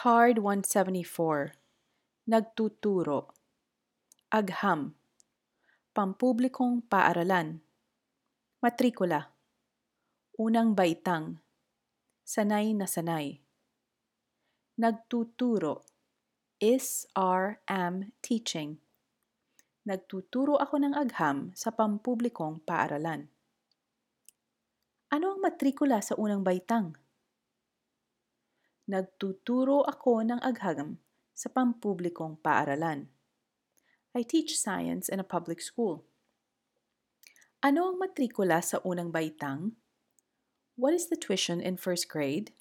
Card 174. Nagtuturo. Agham. Pampublikong paaralan. Matrikula. Unang baitang. Sanay na sanay. Nagtuturo. Am teaching. Nagtuturo ako ng agham sa pampublikong paaralan. Ano ang matrikula sa unang baitang? Nagtuturo ako ng agham sa pampublikong paaralan. I teach science in a public school. Ano ang matrikula sa unang baitang? What is the tuition in first grade?